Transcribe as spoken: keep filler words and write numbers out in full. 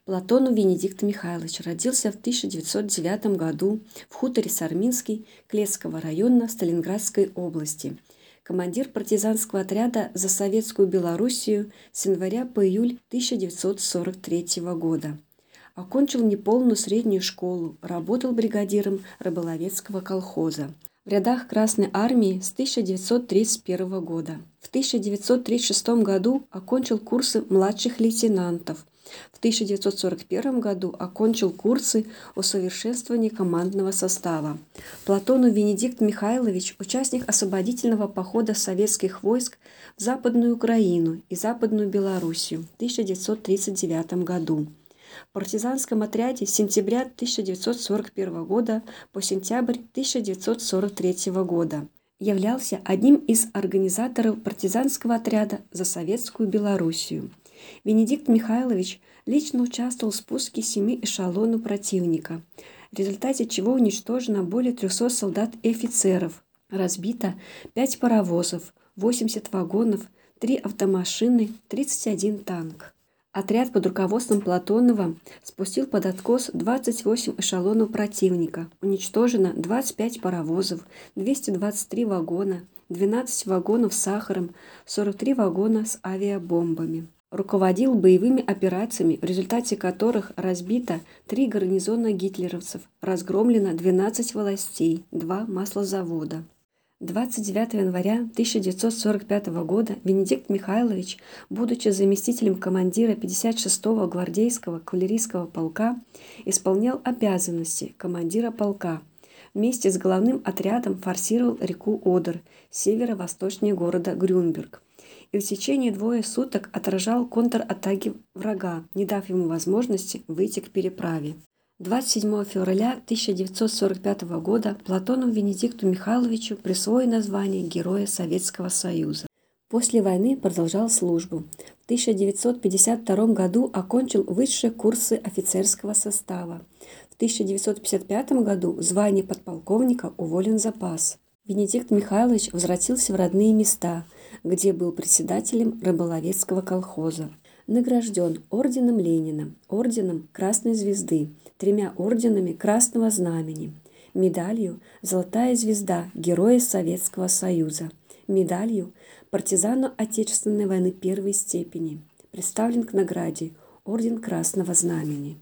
Платонов Венедикт Михайлович родился в тысяча девятьсот девятом году в хуторе Сарминский Клецкого района Сталинградской области. Командир партизанского отряда за советскую Белоруссию с января по июль тысяча девятьсот сорок третьего года. Окончил неполную среднюю школу, работал бригадиром рыболовецкого колхоза. В рядах Красной армии с тысяча девятьсот тридцать первого года. В тысяча девятьсот тридцать шестом году окончил курсы младших лейтенантов. В тысяча девятьсот сорок первом году окончил курсы усовершенствования командного состава. Платонов Венедикт Михайлович – участник освободительного похода советских войск в Западную Украину и Западную Белоруссию в тысяча девятьсот тридцать девятом году. В партизанском отряде с сентября тысяча девятьсот сорок первого года по сентябрь тысяча девятьсот сорок третьего года. Являлся одним из организаторов партизанского отряда за советскую Белоруссию. Венедикт Михайлович лично участвовал в спуске семи эшелонов противника, в результате чего уничтожено более трехсот солдат и офицеров, разбито пять паровозов, восемьдесят вагонов, три автомашины, тридцать один танк. Отряд под руководством Платонова спустил под откос двадцать восемь эшелонов противника, уничтожено двадцать пять паровозов, двести двадцать три вагона, двенадцать вагонов с сахаром, сорок три вагона с авиабомбами. Руководил боевыми операциями, в результате которых разбито три гарнизона гитлеровцев, разгромлено двенадцать властей, два маслозавода. двадцать девятого января тысяча девятьсот сорок пятого года Венедикт Михайлович, будучи заместителем командира пятьдесят шестого гвардейского кавалерийского полка, исполнял обязанности командира полка. Вместе с головным отрядом форсировал реку Одер, северо-восточнее города Грюнберг, и в течение двое суток отражал контратаки врага, не дав ему возможности выйти к переправе. двадцать седьмого февраля тысяча девятьсот сорок пятого года Платонову Венедикту Михайловичу присвоено звание Героя Советского Союза. После войны продолжал службу. В тысяча девятьсот пятьдесят втором году окончил высшие курсы офицерского состава. В тысяча девятьсот пятьдесят пятом году в звании подполковника уволен в запас. Венедикт Михайлович возвратился в родные места, где был председателем рыболовецкого колхоза. Награжден орденом Ленина, орденом Красной Звезды, тремя орденами Красного Знамени, медалью «Золотая звезда Героя Советского Союза», медалью партизану Отечественной войны первой степени. Представлен к награде орден Красного Знамени.